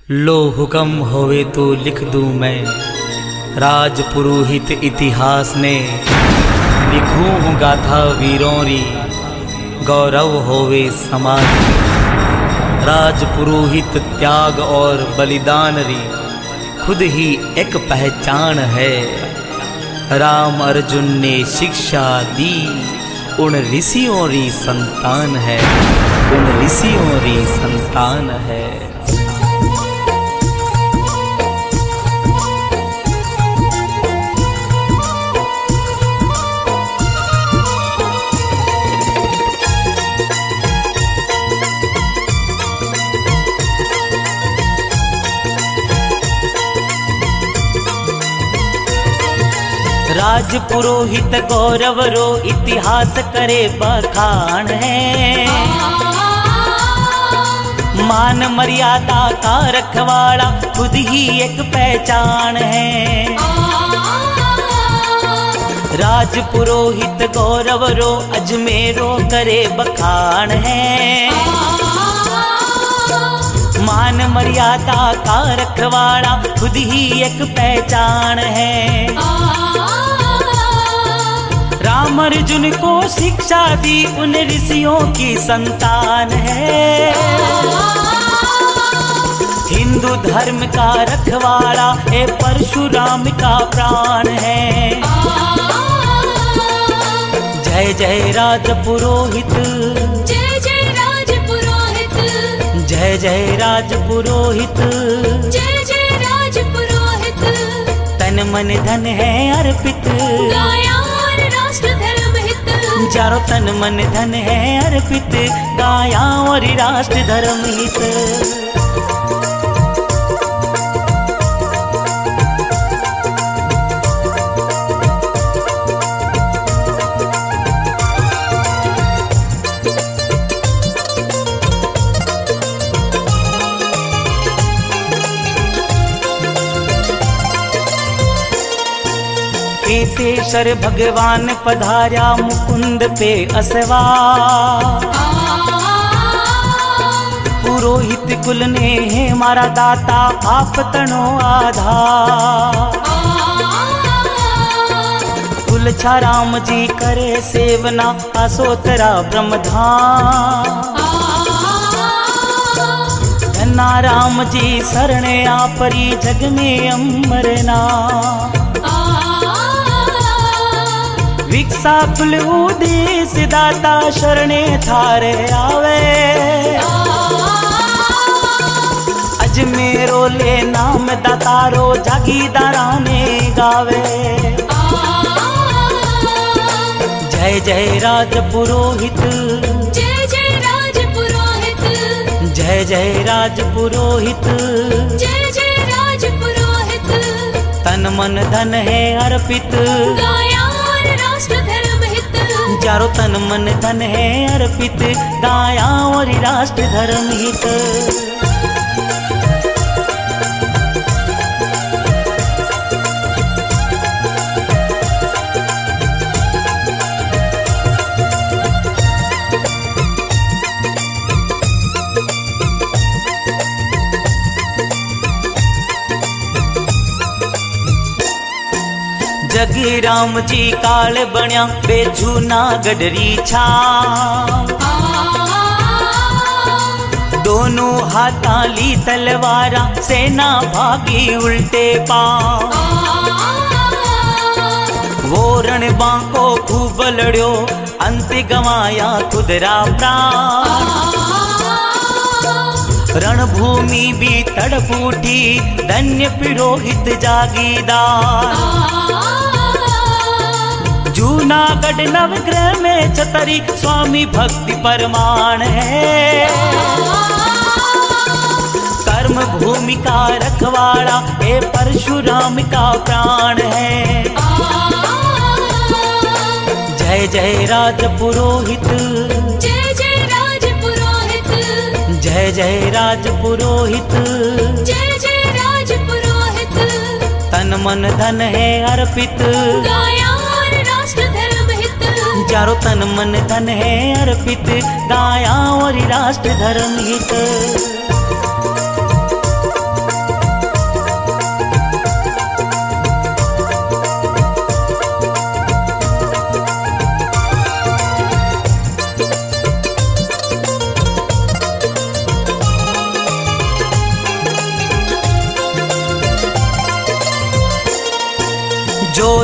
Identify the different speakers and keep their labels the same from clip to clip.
Speaker 1: लो हुक्म होवे तो लिख दूं मैं, राज पुरोहित इतिहास ने लिखूं हूँ गाथा वीरों री, गौरव होवे समाज। राज पुरोहित त्याग और बलिदान री खुद ही एक पहचान है। राम अर्जुन ने शिक्षा दी, उन ऋषियों री संतान है, उन ऋषियों री संतान है। राज पुरोहित गौरव रो इतिहास करे बखान है। मान मर्यादा का रखवाला खुद ही एक पहचान है। राज पुरोहित गौरव रो अजमेरो करे बखान है। मान मर्यादा का रखवाला खुद ही एक पहचान है। राम अर्जुन को शिक्षा दी, उन ऋषियों की संतान है। हिंदू धर्म का रखवाला ए परशुराम का प्राण है। जय जय राज पुरोहित,
Speaker 2: जय जय राज पुरोहित,
Speaker 1: जय जय राज पुरोहित,
Speaker 2: जय जय राज पुरोहित।
Speaker 1: तन मन धन है अर्पित,
Speaker 2: गाया और राष्ट्र धर्म हित।
Speaker 1: चारों तन मन धन है अर्पित, गाया और राष्ट्र धर्म हित। केतेश्वर भगवान पधार्या मुकुंद पे असवा। पुरोहित कुल ने है मारा दाता, आप तनो आधार। कुल छा राम जी करे सेवना, आसोतरा ब्रह्मधाम। धन्ना राम जी शरणे आपरी, जग में अमरना। विक्सा कुल उदेश दाता, शरणे थारे आवे। अजमेरो ले नाम दातारो, जागीदारा ने गावे। जय जय राज पुरोहित,
Speaker 2: जय जय राज पुरोहित,
Speaker 1: जय जय राज पुरोहित,
Speaker 2: जय जय राज पुरोहित।
Speaker 1: तन मन धन है अर्पित,
Speaker 2: गाया और राष्ट्र धर्म हित।
Speaker 1: चारों तन मन धन है अर्पित, गाया और राष्ट्र धर्म हित। जगी राम जी काल बण्या, बेजू ना गडरी छा। दोनों हाथा ली तलवारा, सेना भागी उल्टे पांव। वो रण बांको खूब लड़्यो, अंत गवाया खुदरा प्राण। रणभूमि भी तड़प उठी, धन्य पुरोहित जागीदार। जूनागढ़ नवग्रह में छतरी, स्वामी भक्ति परमाण है। कर्म भूमि का रखवाड़ा ए परशुराम का प्राण है। जय जय राज पुरोहित,
Speaker 2: जय जय राज पुरोहित,
Speaker 1: जय जय राज पुरोहित,
Speaker 2: जय जय राज पुरोहित।
Speaker 1: तन मन धन है अर्पित,
Speaker 2: गाया और राष्ट्र धर्म हित।
Speaker 1: चारों तन मन धन है अर्पित, गाया और राष्ट्र धर्म हित।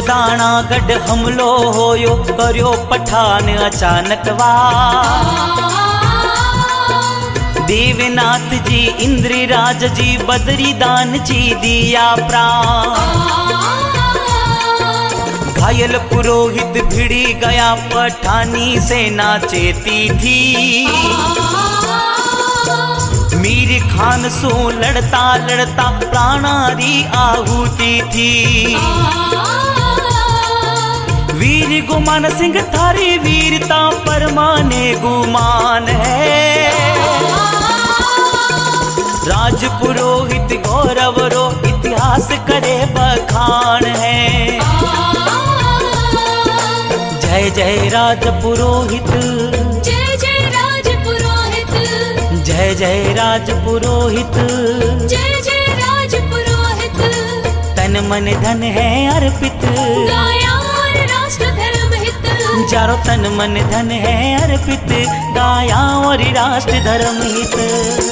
Speaker 1: जोदाना गढ़ हमलो होयो करियो पठान अचानक वार। देवनाथ जी इंद्रराज जी बद्रीदान जी दिया प्राण। घायल पुरोहित भिड़ी गया पठानी सेना चेती थी। मीर खान सो लड़ता लड़ता प्राणारी आहुति थी। वीर गुमान सिंह थारी वीरता परमाने गुमान है। राज पुरोहित गौरव रो इतिहास करे बखान है। जय जय राज पुरोहित,
Speaker 2: जय जय राज पुरोहित,
Speaker 1: जय जय राज पुरोहित,
Speaker 2: जय जय राज पुरोहित।
Speaker 1: तन मन धन है अर्पित,
Speaker 2: गाया और राष्ट्र धर्म हित।
Speaker 1: चारों तन मन धन है अर्पित, गाया और राष्ट्र धर्म हित।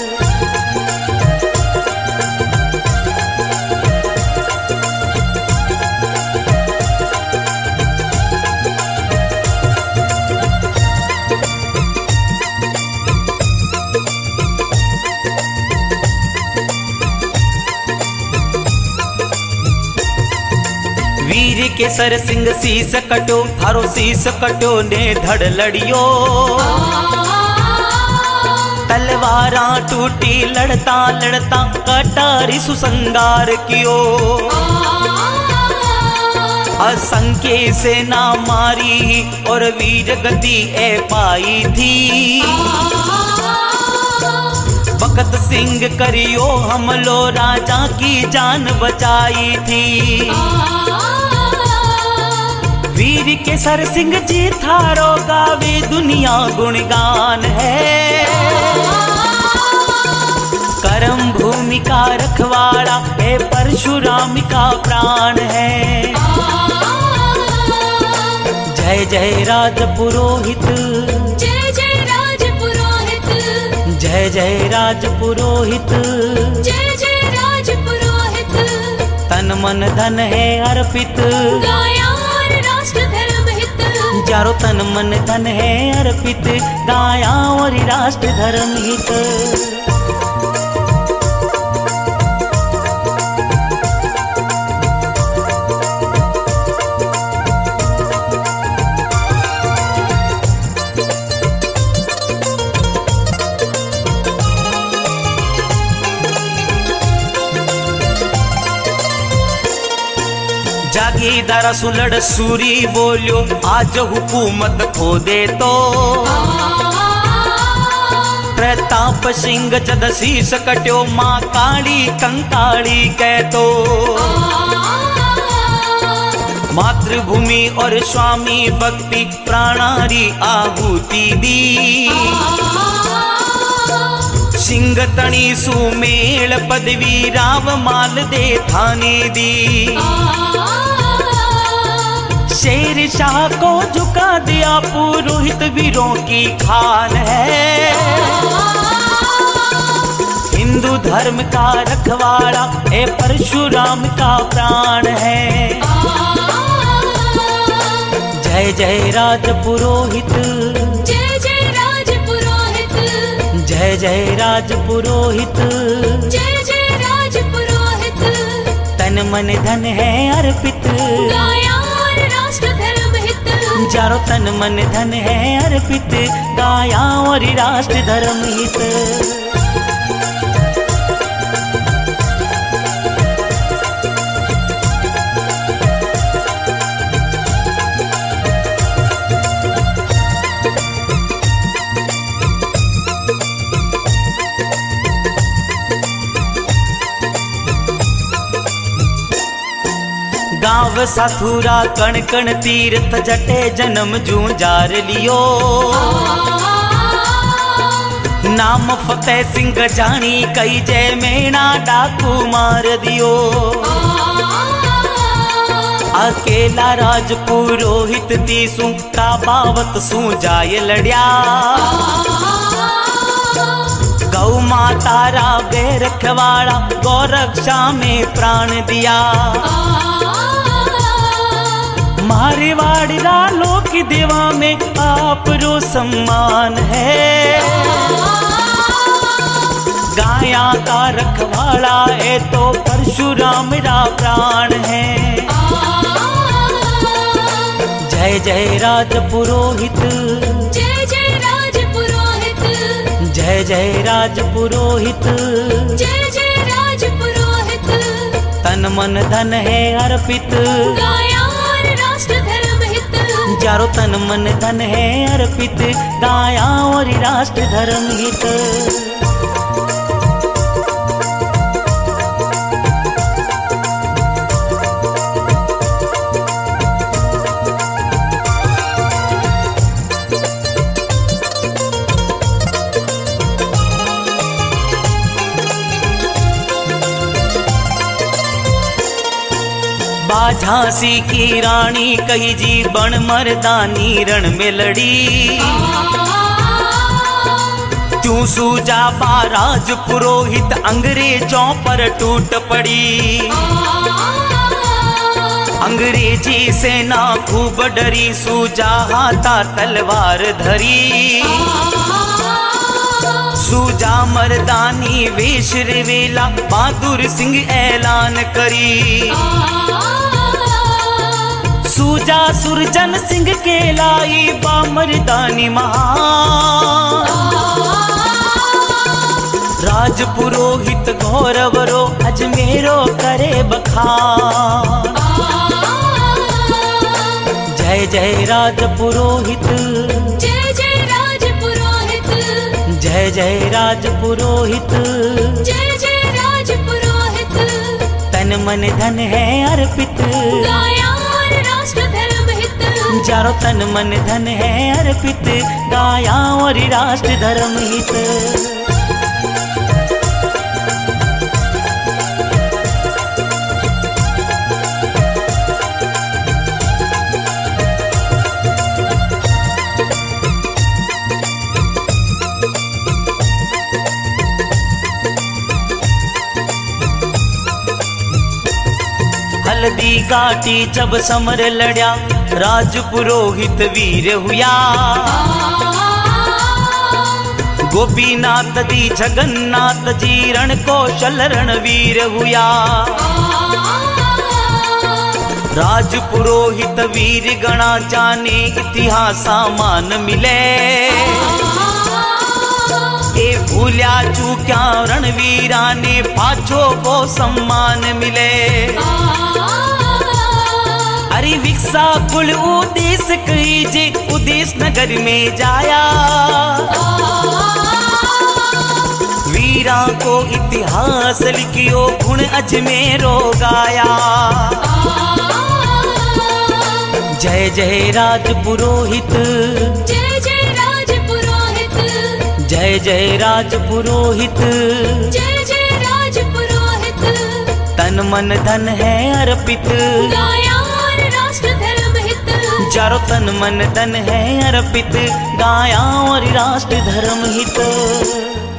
Speaker 1: वीर के सर सिंह शीस कटो, थारो शीस कटो ने धड़ लड़ियो। तलवारा टूटी लड़ता लड़ता कटारी सुसंगार कियो। असंख्य सेना मारी और वीर गति ए पाई थी। भगत सिंह करियो हमलो राजा की जान बचाई थी। वीर के सर सिंह जी थारो गावे दुनिया गुणगान है। करम भूमि का रखवाड़ा है परशुराम का प्राण है। जय जय राज पुरोहित,
Speaker 2: जय जय राज पुरोहित,
Speaker 1: जय जय राज पुरोहित,
Speaker 2: जय जय राज पुरोहित।
Speaker 1: तन मन धन है अर्पित,
Speaker 2: गाया और राष्ट्र धर्म हित।
Speaker 1: चारों तन मन धन है अर्पित, गाया और राष्ट्र धर्म हित। जागीदार सुलड़ सूरी बोलियो आज हुकूमत खो दे तो। प्रताप सिंह जद शीस कट्यो मां काली कंकाली कह तो। मातृभूमि और स्वामी भक्ति प्राणारी आहुति दी। सिंह तणी सुमेल पदवी राव माल दे थाने दी। शेर शाह को झुका दिया पुरोहित वीरों की खान है। हिंदू धर्म का रखवाड़ा ए परशुराम का प्राण है। जय जय राज पुरोहित,
Speaker 2: जय जय राज पुरोहित,
Speaker 1: जय जय राज पुरोहित,
Speaker 2: जय जय राज पुरोहित।
Speaker 1: तन मन धन है अर्पित,
Speaker 2: गाया और राष्ट्र धर्म हित।
Speaker 1: चारों तन मन धन है अर्पित, गाया और राष्ट्र धर्म हित। गाँव साथुरा कण कण तीर्थ जटे जन्म जूंजार लियो। नाम फतेह सिंह जानी कई जय मेणा डाकू मार दियो। अकेला राज पुरोहित तीसू का बावत सू जाय लड़िया। गौ माता रा बेरखवाड़ा गौरक्षा में प्राण दिया। मारवाड़ी लालों की देवा में आप रो सम्मान है। गाया का रखवाला है तो परशुराम मेरा प्राण है। जय जय राज पुरोहित,
Speaker 2: जय जय राज पुरोहित,
Speaker 1: जय जय राज पुरोहित,
Speaker 2: जय जय राज पुरोहित।
Speaker 1: तन मन धन है अर्पित,
Speaker 2: गाया और राष्ट्र धर्म हित।
Speaker 1: चारों तन मन धन है अर्पित, गाया और राष्ट्र धर्म हित। झांसी की रानी कही जी बण मर्दानी रण में लड़ी। त्यों सूजा बाराज पुरोहित अंग्रेजों पर टूट पड़ी। अंग्रेजी सेना खूब डरी, सूजा हाथा तलवार धरी। सूजा मर्दानी वेश रेवेला, बहादुर सिंह ऐलान करी। सूजा सुरजन सिंह के लाई बा मर्दानी महान। राज पुरोहित गौरवरो अजमेरो करे बखान। जय जय राज पुरोहित,
Speaker 2: जय जय राज पुरोहित,
Speaker 1: जय जय राज पुरोहित,
Speaker 2: जय जय राज पुरोहित।
Speaker 1: तन मन धन है अर्पित,
Speaker 2: गाया और राष्ट्र धर्म हित।
Speaker 1: चारों तन मन धन है अर्पित, गाया और राष्ट्र धर्म हित। हल्दी घाटी जब समर लड़या, राज पुरोहित वीर हुआ। गोपीनाथ दी जगन्नाथ जी रण कौशल रणवीर हुआ। राज पुरोहित वीर गणा जाने, इतिहास मान मिले। ए भूल्या चूक्या रणवीरा ने पाछो को सम्मान मिले। अरे विक्सा कुल उदेश कीजे, उदेश नगर में जाया। वीरा को इतिहास लिखियो, गुण अजमेरो गाया। जय जय राज पुरोहित,
Speaker 2: जय जय राज पुरोहित,
Speaker 1: जय जय राज पुरोहित,
Speaker 2: जय जय राज पुरोहित।
Speaker 1: तन मन धन है अर्पित,
Speaker 2: गाया और राष्ट्र धर्म हित।
Speaker 1: चारों तन मन धन है अर्पित, गाया और राष्ट्र धर्म हित।